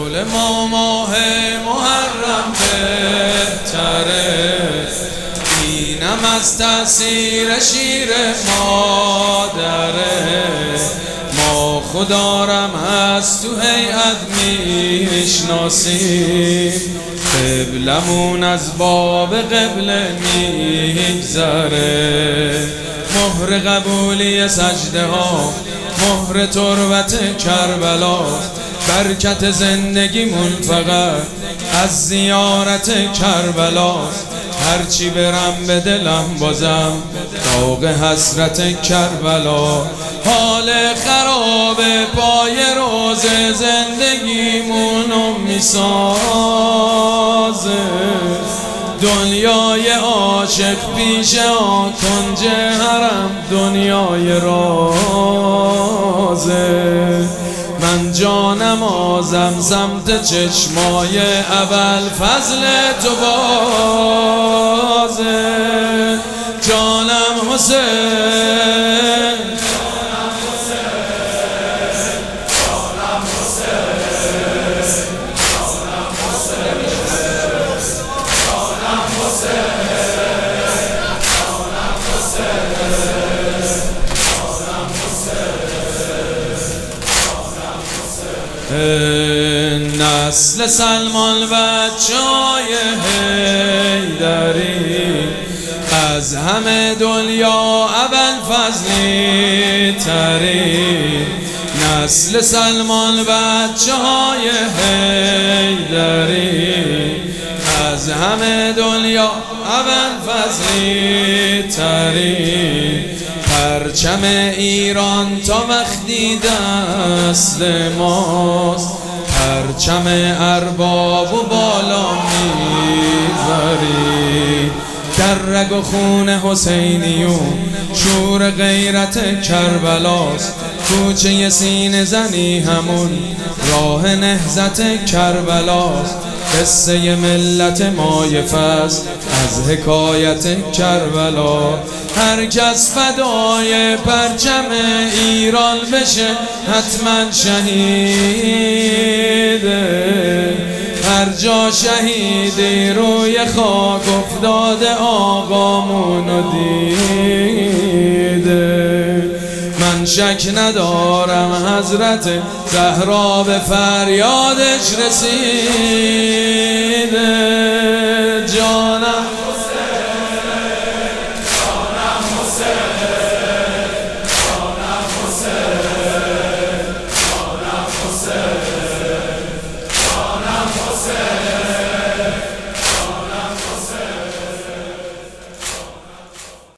قول ما ماه محرم بهتره، اینم از تأثیر شیر مادره. ما خدارم هست تو هیئت میشناسیم، قبلمون از باب قبله میگذره. مهر قبولی سجده ها، مهر تربت کربلا، برکت زندگیمون فقط از زیارت کربلا. هرچی برم به دلم بازم داغ حسرت کربلا. حال خراب پای روز زندگیمونو میسازه، دنیای عاشق پیش کنج حرم دنیای رازه. من جانمازم سمت چشمای اول فضل تو بازه. جانم حسین، نسل سلمان بچه‌های حیدری، از همه دنیا ابوالفضلی تری. نسل سلمان بچه‌های حیدری، از همه دنیا ابوالفضلی تری. پرچم ایران تا وقتی دست ماست، پرچم ارباب و بالا میبری. در رگ و خون حسینیون شور غیرت کربلاست، کوچه سینه زنی همون راه نهضت کربلاست. قصه ملت مای فصل از حکایت کربلا. هر کس فدای پرچم ایران بشه حتما شهیده. هر جا شهیدی روی خاک افتاده آقامونو دیده. من شک ندارم حضرت زهرا به فریادش رسیده. جانم حسین